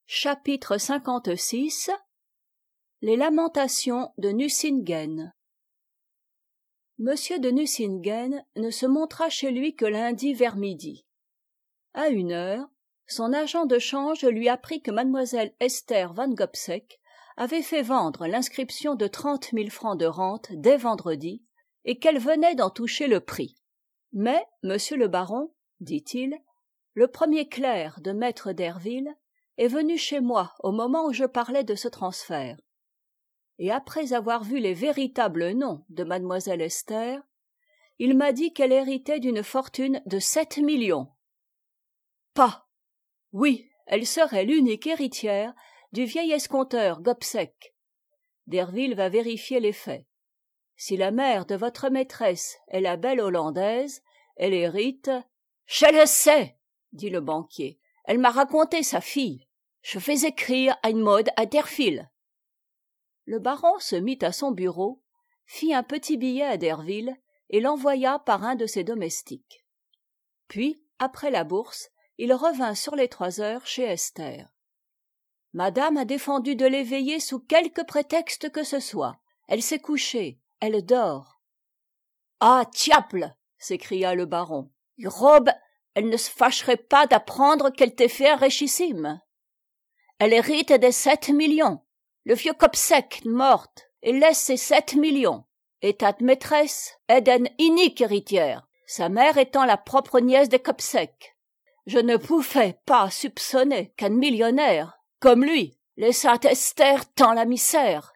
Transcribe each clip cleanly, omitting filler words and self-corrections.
Chapitre 56. Les lamentations de Nucingen. Monsieur de Nucingen ne se montra chez lui que lundi vers midi. À 1 heure, son agent de change lui apprit que mademoiselle Esther Van Gobseck avait fait vendre l'inscription de 30 000 francs de rente dès vendredi et qu'elle venait d'en toucher le prix. Mais, monsieur le baron, dit-il, le premier clerc de maître Derville est venu chez moi au moment où je parlais de ce transfert. Et après avoir vu les véritables noms de mademoiselle Esther, il m'a dit qu'elle héritait d'une fortune de 7 millions. Pas! Oui, elle serait l'unique héritière du vieil escompteur Gobseck. Derville va vérifier les faits. Si la mère de votre maîtresse est la belle Hollandaise, elle hérite... Je le sais, dit le banquier. Elle m'a raconté sa fille. Je vais écrire à une mode à Derville. Le baron se mit à son bureau, fit un petit billet à Derville et l'envoya par un de ses domestiques. Puis, après la bourse, il revint sur les 3 heures chez Esther. Madame a défendu de l'éveiller sous quelque prétexte que ce soit. Elle s'est couchée, elle dort. Ah, diable! S'écria le baron. Robe, elle ne se fâcherait pas d'apprendre qu'elle t'ait fait un richissime. Elle hérite des 7 millions. Le vieux Gobseck morte et laisse ses 7 millions. Et ta maîtresse est d'une unique héritière, sa mère étant la propre nièce des Gobseck. Je ne pouvais pas soupçonner qu'un millionnaire, comme lui, laissât Esther tant la misère.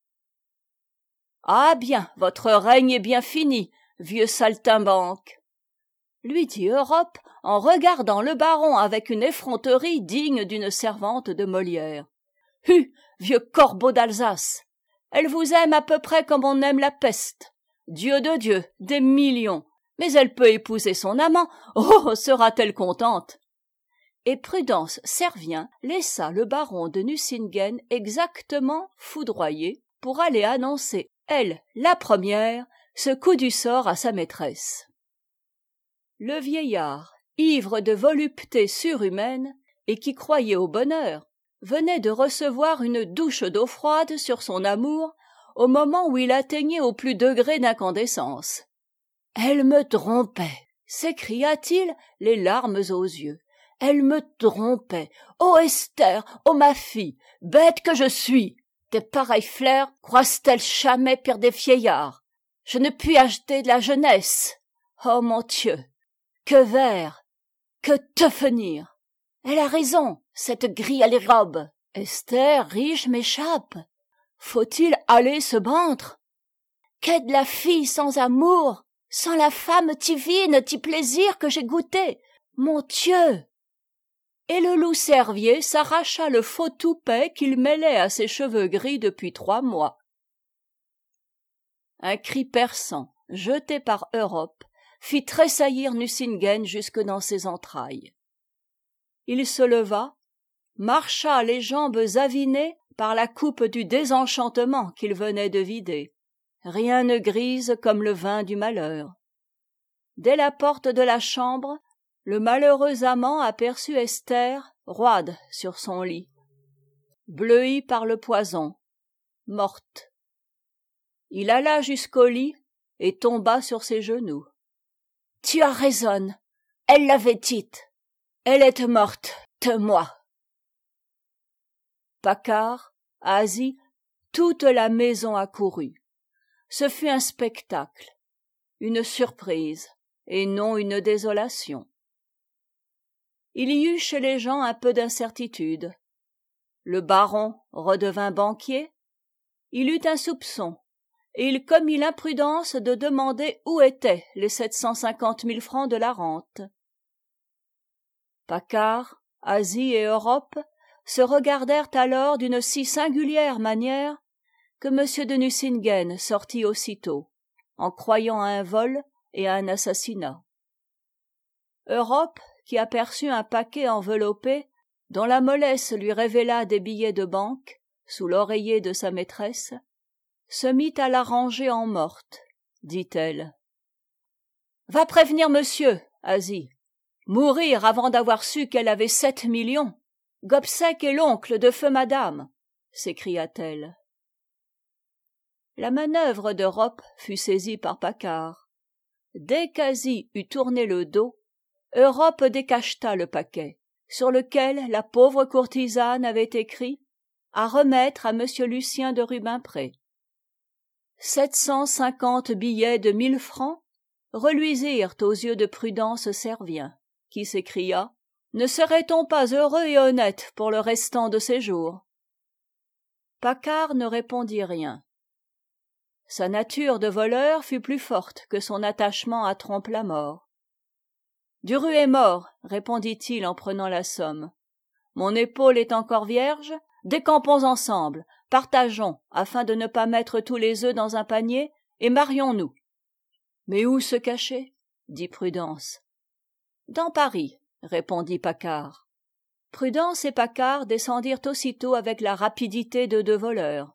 Ah bien, votre règne est bien fini, vieux saltimbanque, lui dit Europe en regardant le baron avec une effronterie digne d'une servante de Molière. Vieux corbeau d'Alsace, elle vous aime à peu près comme on aime la peste. Dieu de Dieu, des millions, mais elle peut épouser son amant, oh, sera-t-elle contente? Et Prudence Servien laissa le baron de Nucingen exactement foudroyé pour aller annoncer, elle, la première, ce coup du sort à sa maîtresse. Le vieillard, ivre de volupté surhumaine, et qui croyait au bonheur, venait de recevoir une douche d'eau froide sur son amour au moment où il atteignait au plus degré d'incandescence. « Elle me trompait !» s'écria-t-il, les larmes aux yeux. « Elle me trompait! Ô Esther, ô ma fille, bête que je suis! Des pareilles fleurs croissent-elles jamais pire des vieillards? Je ne puis acheter de la jeunesse! Oh mon Dieu! Que vers! Que devenir! Elle a raison, cette grille à les robes. Esther, riche, m'échappe. Faut-il aller se bantre? Qu'est de la fille sans amour, sans la femme divine, plaisir que j'ai goûté? Mon Dieu! Et le loup-cervier s'arracha le faux toupet qu'il mêlait à ses cheveux gris depuis 3 mois. Un cri perçant, jeté par Europe, fit tressaillir Nucingen jusque dans ses entrailles. Il se leva, marcha les jambes avinées par la coupe du désenchantement qu'il venait de vider. Rien ne grise comme le vin du malheur. Dès la porte de la chambre, le malheureux amant aperçut Esther, roide sur son lit, bleuie par le poison, morte. Il alla jusqu'au lit et tomba sur ses genoux. « Tu as raison, elle l'avait dite. Elle est morte de moi. » Paccard, Asie, toute la maison accourut. Ce fut un spectacle, une surprise, et non une désolation. Il y eut chez les gens un peu d'incertitude. Le baron redevint banquier. Il eut un soupçon, et il commit l'imprudence de demander où étaient les 750 000 francs de la rente. Paccard, Asie et Europe se regardèrent alors d'une si singulière manière que M. de Nucingen sortit aussitôt, en croyant à un vol et à un assassinat. Europe, qui aperçut un paquet enveloppé, dont la mollesse lui révéla des billets de banque, sous l'oreiller de sa maîtresse, se mit à la ranger en morte, dit-elle. « Va prévenir monsieur, Asie. Mourir avant d'avoir su qu'elle avait 7 millions. Gobseck est l'oncle de feu madame, s'écria-t-elle. La manœuvre d'Europe fut saisie par Paccard. Dès qu'Asie eut tourné le dos, Europe décacheta le paquet, sur lequel la pauvre courtisane avait écrit « À remettre à M. Lucien de Rubempré ». 750 billets de 1000 francs reluisirent aux yeux de Prudence Servien, qui s'écria « Ne serait-on pas heureux et honnête pour le restant de ses jours ?» Paccard ne répondit rien. Sa nature de voleur fut plus forte que son attachement à Trompe-la-Mort. « Duru est mort, répondit-il en prenant la somme. Mon épaule est encore vierge, décampons ensemble, partageons, afin de ne pas mettre tous les œufs dans un panier, et marions-nous. Mais où se cacher? Dit Prudence. Dans Paris, répondit Paccard. Prudence et Paccard descendirent aussitôt avec la rapidité de deux voleurs.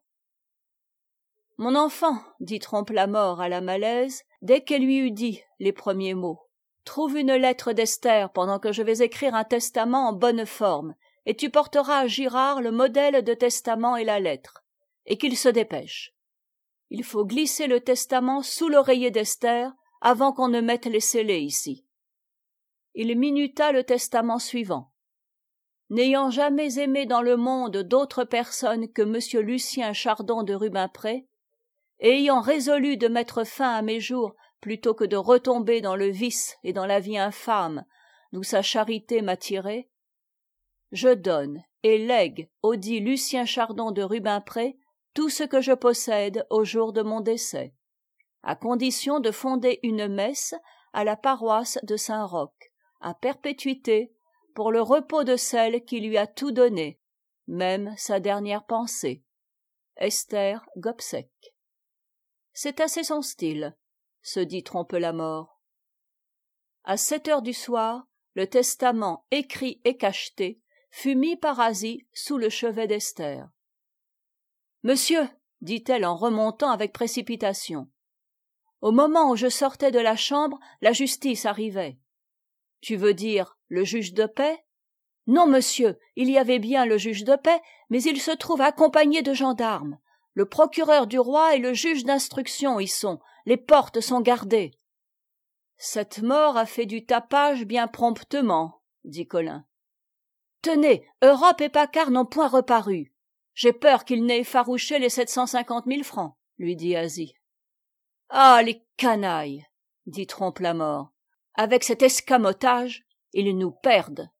Mon enfant, dit Trompe-la-Mort à la Malaise, dès qu'elle lui eut dit les premiers mots, trouve une lettre d'Esther pendant que je vais écrire un testament en bonne forme, et tu porteras à Girard le modèle de testament et la lettre, et qu'il se dépêche. Il faut glisser le testament sous l'oreiller d'Esther avant qu'on ne mette les scellés ici. Il minuta le testament suivant. N'ayant jamais aimé dans le monde d'autre personne que M. Lucien Chardon de Rubempré, et ayant résolu de mettre fin à mes jours plutôt que de retomber dans le vice et dans la vie infâme d'où sa charité m'a tiré, je donne et lègue audit Lucien Chardon de Rubempré tout ce que je possède au jour de mon décès, à condition de fonder une messe à la paroisse de Saint-Roch, à perpétuité, pour le repos de celle qui lui a tout donné, même sa dernière pensée. Esther Gobseck. C'est assez son style, se dit Trompe-la-Mort. À 7 heures du soir, le testament écrit et cacheté fut mis par Asie sous le chevet d'Esther. Monsieur, dit-elle en remontant avec précipitation, au moment où je sortais de la chambre, la justice arrivait. Tu veux dire le juge de paix? Non, monsieur, il y avait bien le juge de paix, mais il se trouve accompagné de gendarmes. Le procureur du roi et le juge d'instruction y sont. Les portes sont gardées. Cette mort a fait du tapage bien promptement, dit Colin. Tenez, Europe et Paccard n'ont point reparu. J'ai peur qu'ils n'aient effarouché les 750 000 francs, lui dit Asie. Ah, les canailles, dit Trompe-la-Mort. Avec cet escamotage, ils nous perdent.